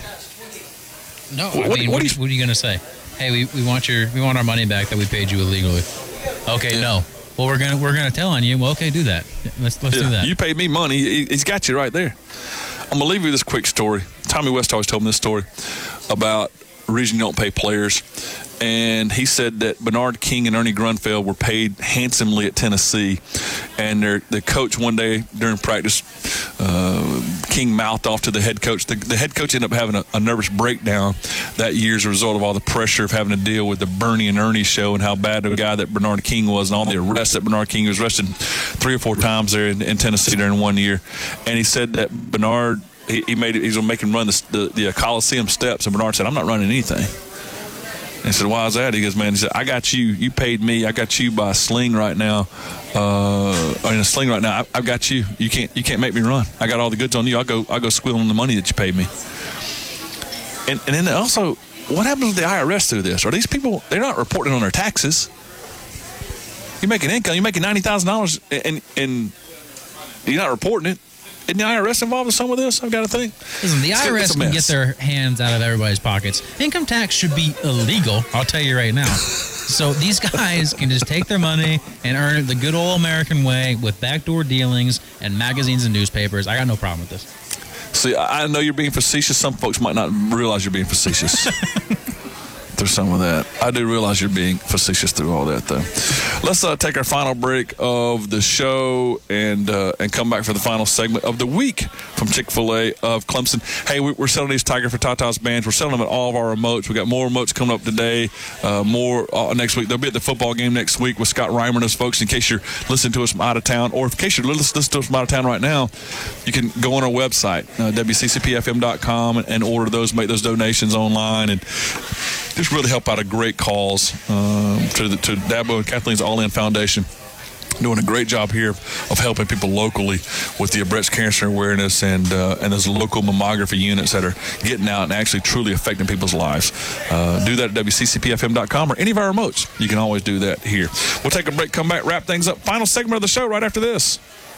No, What- I what- mean, what what, do are you, you going to say? Hey, we, we want your we want our money back that we paid you illegally. Okay, Yeah. no. Well, we're gonna we're gonna tell on you. Well, okay, do that. Let's let's Yeah, do that. You paid me money. He- He's got you right there. I'm going to leave you with this quick story. Tommy West always told me this story about the reason you don't pay players. And he said that Bernard King and Ernie Grunfeld were paid handsomely at Tennessee. And their the coach one day during practice, uh, King mouthed off to the head coach. The, the head coach ended up having a, a nervous breakdown that year as a result of all the pressure of having to deal with the Bernie and Ernie show and how bad of a guy that Bernard King was and all the arrests that Bernard King was arrested three or four times there in, in Tennessee during one year. And he said that Bernard, he, he made it, he was going to make him run the, the, the Coliseum steps. And Bernard said, I'm not running anything. And he said, why is that? He goes, man, he said, I got you. You paid me. I got you by a sling right now. Uh, or in a sling right now. I, I've got you. You can't you can't make me run. I got all the goods on you. I'll go, I'll go squeal on the money that you paid me. And, and then also, what happens with the I R S through this? Are these people, they're not reporting on their taxes. You're making income. You're making ninety thousand dollars and, and you're not reporting it. Isn't the I R S involved in some of this? I've got to think. Listen, the It's- I R S it's a can mess. get their hands out of everybody's pockets. Income tax should be illegal, I'll tell you right now. So these guys can just take their money and earn it the good old American way with backdoor dealings and magazines and newspapers. I got no problem with this. See, I I know you're being facetious. Some folks might not realize you're being facetious. There's some of that. I do realize you're being facetious through all that, though. Let's uh, take our final break of the show and uh, and come back for the final segment of the week from Chick-fil-A of Clemson. Hey, we, we're selling these Tiger for Tatas bands. We're selling them at all of our remotes. We got more remotes coming up today, uh, more uh, next week. They'll be at the football game next week with Scott Reimer and those folks. In case you're listening to us from out of town, or in case you're listening to us from out of town right now, you can go on our website, uh, W C C P F M dot com, and, and order those, make those donations online, and just really help out a great cause um, to the, to Dabo and Kathleen's All In Foundation. Doing a great job here of helping people locally with the breast cancer awareness and uh, and those local mammography units that are getting out and actually truly affecting people's lives. Uh, do that at W C C P F M dot com or any of our remotes. You can always do that here. We'll take a break, come back, wrap things up. Final segment of the show right after this.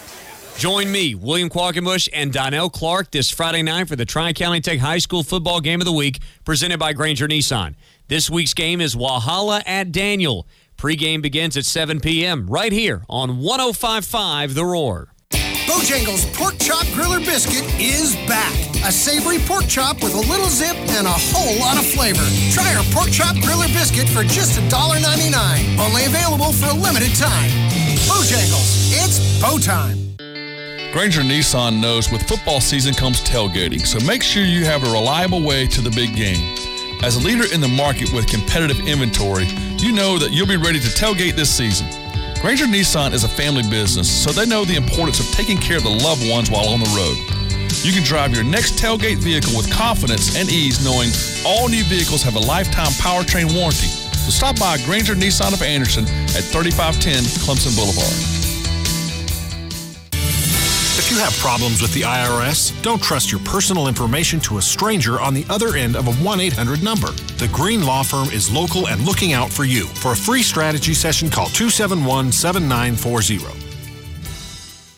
Join me, William Qualkenbush, and Donnell Clark this Friday night for the Tri-County Tech High School Football Game of the Week, presented by Granger Nissan. This week's game is Walhalla at Daniel. Pre-game begins at seven p.m. right here on one oh five point five The Roar. Bojangles Pork Chop Griller Biscuit is back. A savory pork chop with a little zip and a whole lot of flavor. Try our Pork Chop Griller Biscuit for just one dollar ninety-nine. Only available for a limited time. Bojangles, it's Bo time. Granger Nissan knows with football season comes tailgating, so make sure you have a reliable way to the big game. As a leader in the market with competitive inventory, you know that you'll be ready to tailgate this season. Granger Nissan is a family business, so they know the importance of taking care of the loved ones while on the road. You can drive your next tailgate vehicle with confidence and ease knowing all new vehicles have a lifetime powertrain warranty. So stop by Granger Nissan of Anderson at thirty-five ten Clemson Boulevard. If you have problems with the I R S, don't trust your personal information to a stranger on the other end of a one eight hundred number. The Green Law Firm is local and looking out for you. For a free strategy session, call two seven one, seven nine four zero.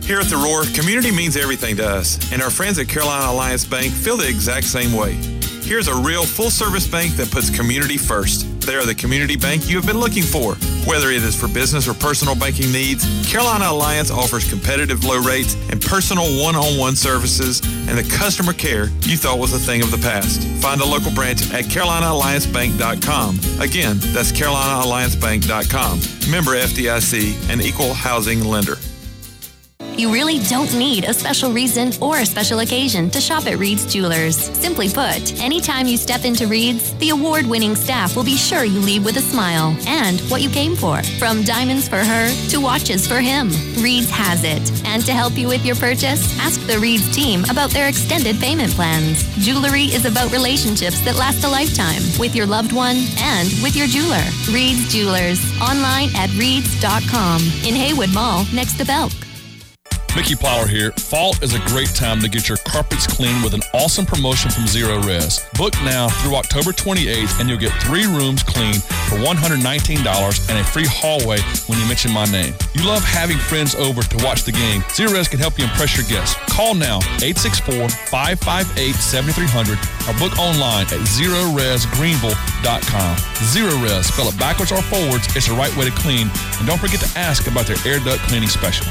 Here at The Roar, community means everything to us, and our friends at Carolina Alliance Bank feel the exact same way. Here's a real full-service bank that puts community first. They are the community bank you have been looking for. Whether it is for business or personal banking needs, Carolina Alliance offers competitive low rates and personal one-on-one services and the customer care you thought was a thing of the past. Find a local branch at carolina alliance bank dot com. Again, that's carolina alliance bank dot com. Member F D I C, an equal housing lender. You really don't need a special reason or a special occasion to shop at Reed's Jewelers. Simply put, anytime you step into Reed's, the award-winning staff will be sure you leave with a smile and what you came for. From diamonds for her to watches for him, Reed's has it. And to help you with your purchase, ask the Reed's team about their extended payment plans. Jewelry is about relationships that last a lifetime with your loved one and with your jeweler. Reed's Jewelers, online at reeds dot com, in Haywood Mall next to Belk. Mickey Plower here. Fall is a great time to get your carpets clean with an awesome promotion from Zero Res. Book now through October twenty-eighth and you'll get three rooms clean for one hundred nineteen dollars and a free hallway when you mention my name. You love having friends over to watch the game. Zero Res can help you impress your guests. Call now, eight six four, five five eight, seven three zero zero or book online at zero res greenville dot com. Zero Res, spell it backwards or forwards, it's the right way to clean. And don't forget to ask about their air duct cleaning special.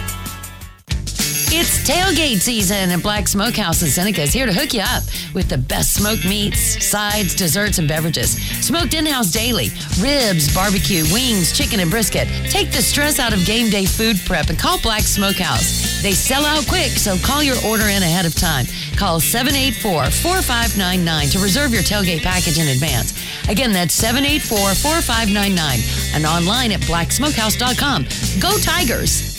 It's tailgate season, and Black Smokehouse in Seneca is here to hook you up with the best smoked meats, sides, desserts, and beverages. Smoked in-house daily, ribs, barbecue, wings, chicken, and brisket. Take the stress out of game day food prep and call Black Smokehouse. They sell out quick, so call your order in ahead of time. Call seven eight four, four five nine nine to reserve your tailgate package in advance. Again, that's seven eight four, four five nine nine and online at black smokehouse dot com. Go Tigers!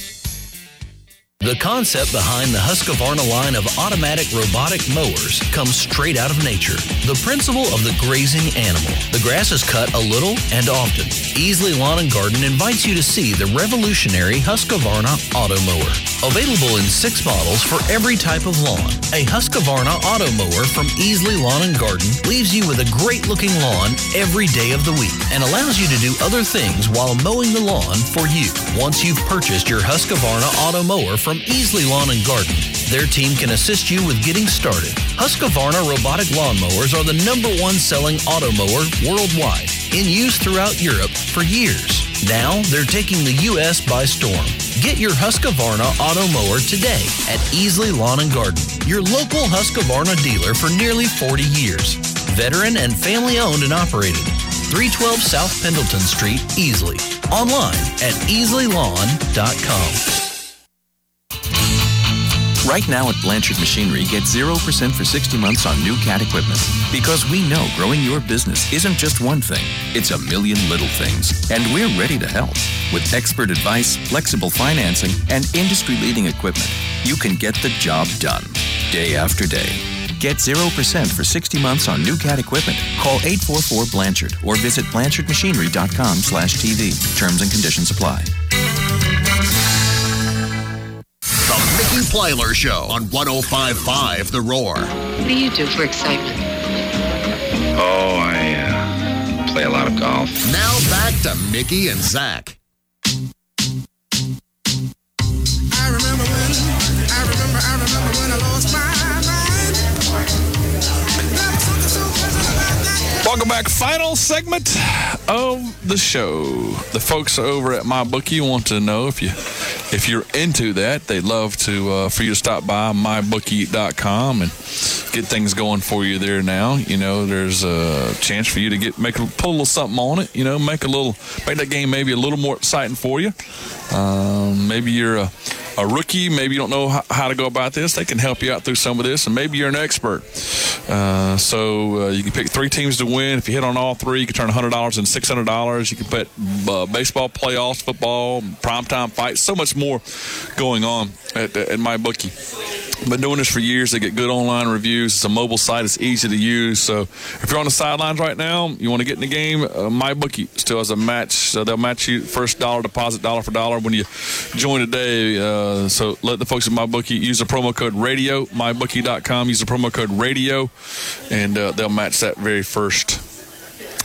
The concept behind the Husqvarna line of automatic robotic mowers comes straight out of nature. The principle of the grazing animal. The grass is cut a little and often. Easley Lawn and Garden invites you to see the revolutionary Husqvarna Auto Mower. Available in six models for every type of lawn. A Husqvarna Auto Mower from Easley Lawn and Garden leaves you with a great-looking lawn every day of the week and allows you to do other things while mowing the lawn for you. Once you've purchased your Husqvarna Auto Mower from From Easley Lawn and Garden, their team can assist you with getting started. Husqvarna robotic lawnmowers are the number one selling auto mower worldwide, in use throughout Europe for years. Now they're taking the U S by storm. Get your Husqvarna auto mower today at Easley Lawn and Garden, your local Husqvarna dealer for nearly forty years. Veteran and family owned and operated. three twelve South Pendleton Street, Easley. Online at easley lawn dot com. Right now at Blanchard Machinery, get zero percent for sixty months on new cat equipment. Because we know growing your business isn't just one thing, it's a million little things. And we're ready to help. With expert advice, flexible financing, and industry-leading equipment, you can get the job done, day after day. Get zero percent for sixty months on new cat equipment. Call eight four four Blanchard or visit blanchard machinery dot com slash T V. Terms and conditions apply. Mickey Plyler Show on one oh five point five The Roar. What do you do for excitement? Oh, I uh, play a lot of golf. Now back to Mickey and Zach. I remember when, I remember, I remember when I lost my mind. Welcome back. Final segment of the show. The folks over at MyBookie want to know if you if you're into that. They'd love to uh, for you to stop by my bookie dot com and get things going for you there now. You know, there's a chance for you to get make a, put a little something on it. You know, make a little make that game maybe a little more exciting for you. Um, maybe you're a a rookie, maybe you don't know how, how to go about this. They can help you out through some of this, and maybe you're an expert. Uh, so uh, you can pick three teams to win. If you hit on all three, you can turn one hundred dollars into six hundred dollars. You can bet uh, baseball playoffs, football, primetime fights, so much more going on at, at MyBookie. Been doing this for years. They get good online reviews. It's a mobile site. It's easy to use. So if you're on the sidelines right now, you want to get in the game, uh, MyBookie still has a match. So they'll match you first dollar deposit, dollar for dollar when you join today. Uh, so let the folks at MyBookie use the promo code radio, my bookie dot com. Use the promo code radio, and uh, they'll match that very first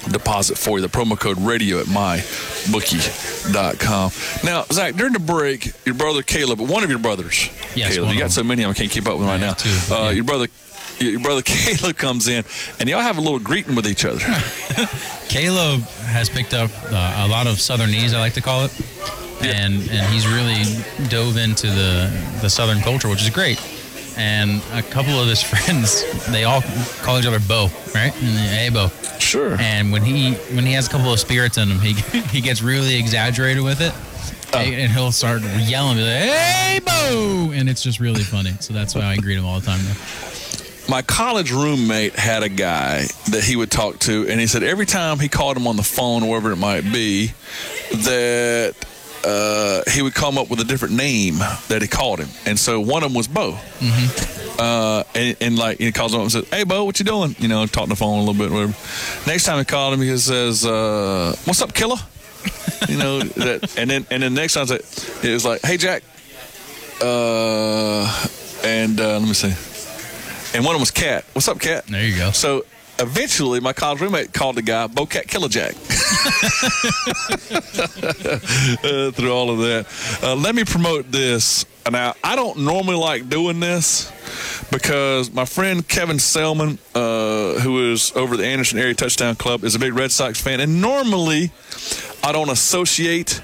deposit for you. The promo code radio at my bookie dot com. Now, Zach, during the break, your brother Caleb, one of your brothers, yes, Caleb, you got so many of them I can't keep up with them right now. Two, uh, yeah. Your brother your brother Caleb comes in, and y'all have a little greeting with each other. Caleb has picked up uh, a lot of Southernese, I like to call it, and and he's really dove into the, the Southern culture, which is great. And a couple of his friends, they all call each other Bo, right? And, hey, Bo. Sure. And when he when he has a couple of spirits in him, he he gets really exaggerated with it, uh, and he'll start yelling, be like, "Hey, Bo!" And it's just really funny. So that's why I greet him all the time now. My college roommate had a guy that he would talk to, and he said every time he called him on the phone, or wherever it might be, that uh, he would come up with a different name that he called him. And so one of them was Bo. Mm-hmm. Uh, and, and like he calls him up and says, "Hey, Bo, what you doing?" You know, talk on the phone a little bit, whatever. Next time he called him, he says, uh, "What's up, killer?" You know, that, and then and then next time it was like, "Hey, Jack," uh, and uh, let me see. And one of them was Cat. What's up, Cat? There you go. So eventually, my college roommate called the guy Bo Cat Killer Jack. uh, through all of that. Uh, let me promote this. Now, I don't normally like doing this because my friend Kevin Selman, uh, who is over the Anderson Area Touchdown Club, is a big Red Sox fan. And normally, I don't associate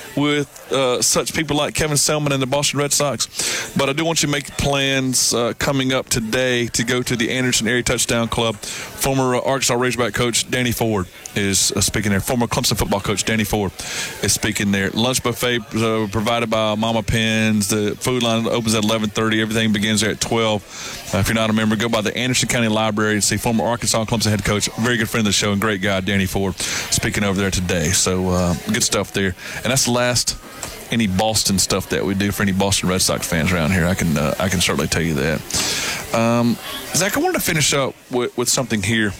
with uh, such people like Kevin Selman and the Boston Red Sox. But I do want you to make plans uh, coming up today to go to the Anderson Area Touchdown Club. Former uh, Arkansas Razorback coach Danny Ford is uh, speaking there. Former Clemson football coach Danny Ford is speaking there. Lunch buffet uh, provided by Mama Penn's. The food line opens at eleven thirty. Everything begins there at twelve. Uh, if you're not a member, go by the Anderson County Library and see former Arkansas Clemson head coach, very good friend of the show and great guy, Danny Ford, speaking over there today. So uh, good stuff there. And that's the last any Boston stuff that we do for any Boston Red Sox fans around here. I can uh, I can certainly tell you that. Um, Zach, I wanted to finish up with, with something here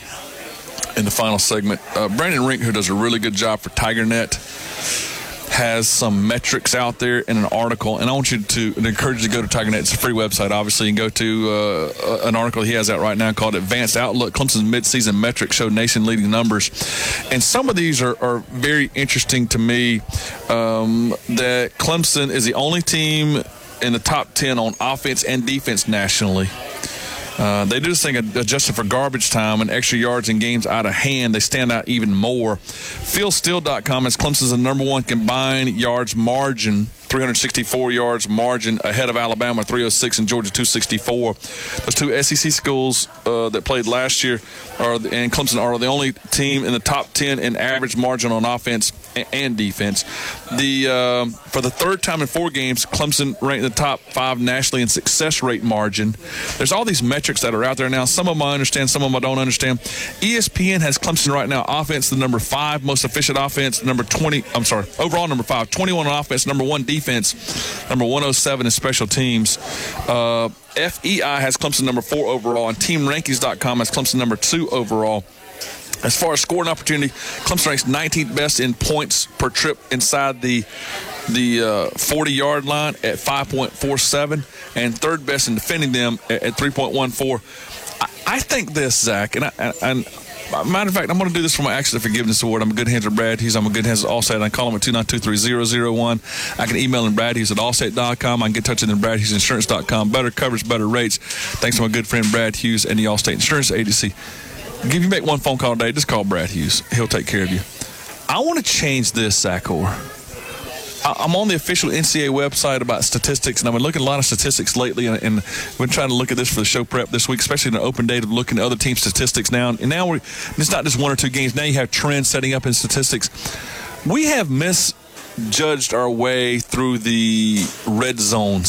in the final segment. Uh, Brandon Rink, who does a really good job for TigerNet, has some metrics out there in an article, and I want you to encourage you to go to TigerNet. It's a free website, obviously. You can go to uh, an article he has out right now called Advanced Outlook. Clemson's midseason metrics show nation-leading numbers. And some of these are, are very interesting to me, um, that Clemson is the only team in the top ten on offense and defense nationally. Uh, they do this thing adjusted for garbage time and extra yards and games out of hand. They stand out even more. Phil Steele dot com is Clemson's the number one combined yards margin, three hundred sixty-four yards margin ahead of Alabama, three oh six, and Georgia, two sixty-four. Those two S E C schools uh, that played last year are, and Clemson are the only team in the top ten in average margin on offense and defense. The um, for the third time in four games, Clemson ranked in the top five nationally in success rate margin. There's all these metrics that are out there now. Some of them I understand, some of them I don't understand. E S P N has Clemson right now offense the number five most efficient offense, number twenty. I'm sorry, overall number five, twenty-one on offense, number one defense, number one oh seven in special teams. Uh, F E I has Clemson number four overall, and Team Rankings dot com has Clemson number two overall. As far as scoring opportunity, Clemson ranks nineteenth best in points per trip inside the the uh, forty-yard line at five point four seven, and third best in defending them at, at three point one four. I, I think this, Zach, and, I, and matter of fact, I'm going to do this for my Accident Forgiveness Award. I'm a good hands with Brad Hughes. I'm a good hands at Allstate. I call him at two nine two, three zero zero one. I can email him Brad Hughes at allstate dot com. I can get in touch with him at brad hughes insurance dot com. Better coverage, better rates. Thanks to my good friend Brad Hughes and the Allstate Insurance Agency. If you make one phone call today, just call Brad Hughes. He'll take care of you. I want to change this, Zach Orr. I'm on the official N C A A website about statistics, and I've been looking at a lot of statistics lately, and, and I've been trying to look at this for the show prep this week, especially in an open day of looking at other teams' statistics now. And now we're, it's not just one or two games. Now you have trends setting up in statistics. We have misjudged our way through the red zone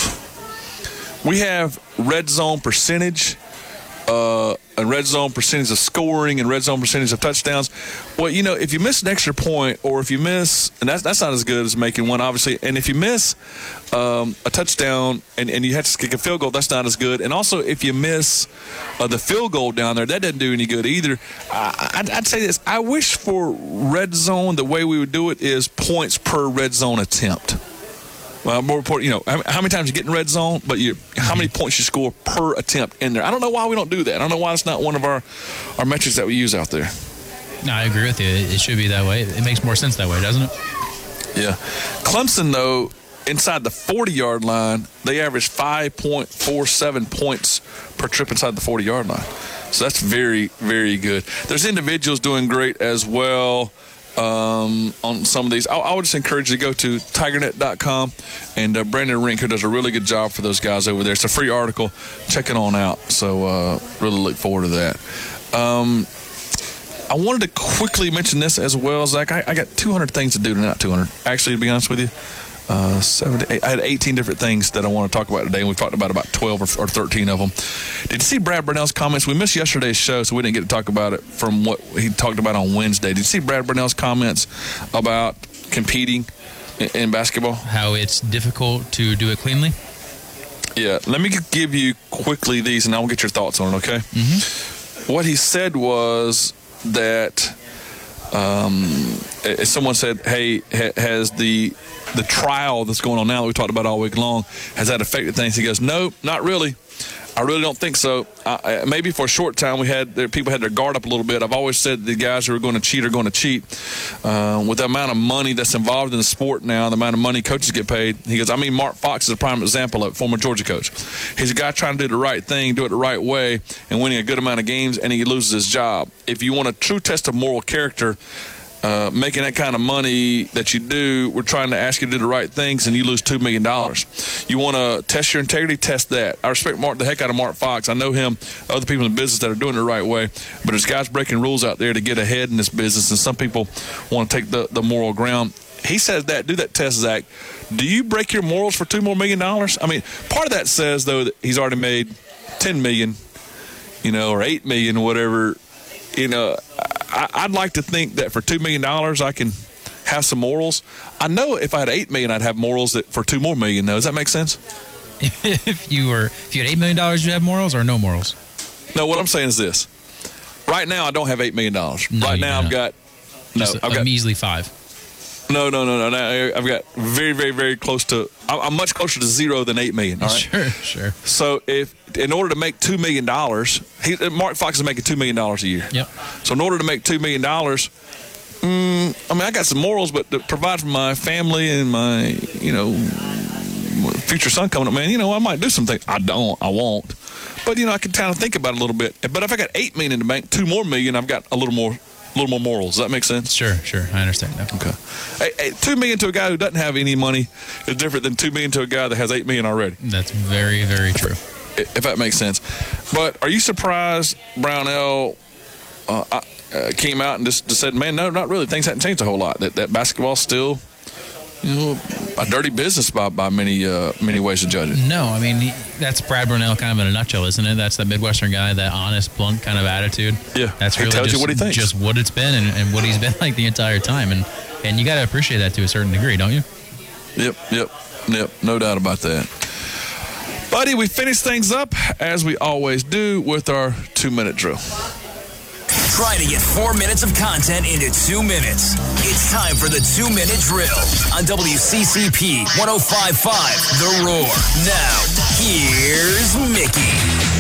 stuff. We have red zone percentage, uh, and red zone percentage of scoring and red zone percentage of touchdowns. Well, you know, if you miss an extra point, or if you miss, and that's that's not as good as making one, obviously, and if you miss um, a touchdown and, and you have to kick a field goal, that's not as good. And also, if you miss uh, the field goal down there, that doesn't do any good either. I, I'd, I'd say this. I wish for red zone, the way we would do it is points per red zone attempt. Well, more important, you know, how many times you get in red zone, but you, how many points you score per attempt in there. I don't know why we don't do that. I don't know why it's not one of our, our metrics that we use out there. No, I agree with you. It should be that way. It makes more sense that way, doesn't it? Yeah. Clemson, though, inside the forty-yard line, they average five point four seven points per trip inside the forty-yard line. So that's very, very good. There's individuals doing great as well um, on some of these. I, I would just encourage you to go to tiger net dot com, and uh, Brandon Rink, who does a really good job for those guys over there. It's a free article. Check it on out. So uh, really look forward to that. Um, I wanted to quickly mention this as well, Zach. I, I got two hundred things to do tonight, not two hundred. Actually, to be honest with you, uh, seventy, I had eighteen different things that I want to talk about today, and we've talked about about twelve or, or thirteen of them. Did you see Brad Burnell's comments? We missed yesterday's show, so we didn't get to talk about it from what he talked about on Wednesday. Did you see Brad Burnell's comments about competing in, in basketball? How it's difficult to do it cleanly? Yeah. Let me give you quickly these, and I will get your thoughts on it, okay? Mm-hmm. What he said was that um, someone said, hey, ha- has the the trial that's going on now that we talked about all week long, has that affected things? He goes, no, not really. I really don't think so. Uh, maybe for a short time we had there, people had their guard up a little bit. I've always said the guys who are going to cheat are going to cheat. Uh, with the amount of money that's involved in the sport now, the amount of money coaches get paid, he goes, I mean, Mark Fox is a prime example of it, former Georgia coach. He's a guy trying to do the right thing, do it the right way, and winning a good amount of games, and he loses his job. If you want a true test of moral character, Uh, making that kind of money that you do, we're trying to ask you to do the right things, and you lose two million dollars. You want to test your integrity, test that. I respect Mark, the heck out of Mark Fox. I know him, other people in the business that are doing it the right way, but there's guys breaking rules out there to get ahead in this business, and some people want to take the, the moral ground. He says that, do that test, Zach. Do you break your morals for two more million dollars? I mean, part of that says, though, that he's already made ten million, you know, or eight million, or whatever. You know, I, I'd like to think that for two million dollars I can have some morals. I know if I had eight million dollars I'd have morals that for two more million dollars. Does that make sense? If you were, if you had eight million dollars, you'd have morals or no morals? No, what I'm saying is this. Right now I don't have eight million dollars. No, right now I've got, no, Just a, I've a got measly five. No, no, no, no, no. I've got very, very, very close to, I'm much closer to zero than eight million dollars, all right? Sure, sure. So if, in order to make two million dollars, he, Mark Fox is making two million dollars a year. Yep. So in order to make two million dollars, mm, I mean, I got some morals, but to provide for my family and my, you know, future son coming up, man, you know, I might do some things. I don't, I won't. But, you know, I can kind of think about it a little bit. But if I got eight million in the bank, two more million, I've got a little more A little more morals. Does that make sense? Sure, sure. I understand that. Okay. Hey, hey, two million to a guy who doesn't have any money is different than two million to a guy that has eight million already. That's very, very true. If that makes sense. But are you surprised Brownell uh, uh, came out and just, just said, "Man, no, not really. Things haven't changed a whole lot. That that basketball's still, you know, a dirty business by by many uh, many ways to judge it." No, I mean, he, that's Brad Burnell kind of in a nutshell, isn't it? That's that Midwestern guy, that honest, blunt kind of attitude. Yeah, that's really he tells just, you what he thinks. Just what it's been and, and what he's been like the entire time, and and you got to appreciate that to a certain degree, don't you? Yep, yep, yep. No doubt about that. Buddy, we finish things up as we always do with our two-minute drill. Try to get four minutes of content into two minutes. It's time for the two-minute drill on W C C P one oh five point five The Roar. Now, here's Mickey.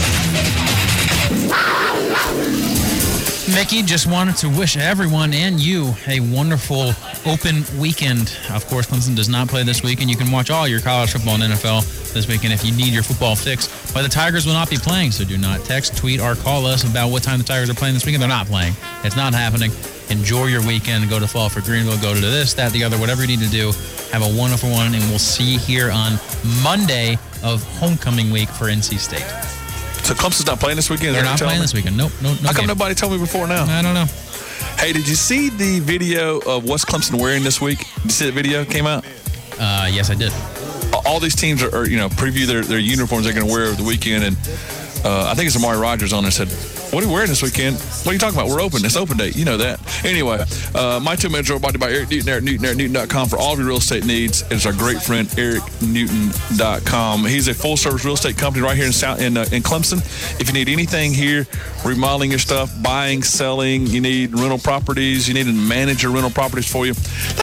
Mickey, just wanted to wish everyone and you a wonderful open weekend. Of course, Clemson does not play this weekend. You can watch all your college football and N F L this weekend if you need your football fix. But the Tigers will not be playing, so do not text, tweet, or call us about what time the Tigers are playing this weekend. They're not playing. It's not happening. Enjoy your weekend. Go to Fall for Greenville. Go to this, that, the other, whatever you need to do. Have a wonderful one, and we'll see you here on Monday of homecoming week for N C State. So Clemson's not playing this weekend? They're not playing this weekend. Nope. No, no How come game. nobody told me before now? I don't know. Hey, did you see the video of what's Clemson wearing this week? Did you see the video came out? Uh, yes, I did. All these teams are, are you know, preview their, their uniforms they're going to wear over the weekend, and uh, I think it's Amari Rogers on there said, "What are you wearing this weekend? What are you talking about? We're open. It's open day. You know that." Anyway, uh, my two minutes are brought to you by Eric Newton, Eric Newton, Eric Newton dot com for all of your real estate needs. It's our great friend Eric Newton dot com. He's a full service real estate company right here in South in, uh, in Clemson. If you need anything here, remodeling your stuff, buying, selling, you need rental properties, you need to manage your rental properties for you.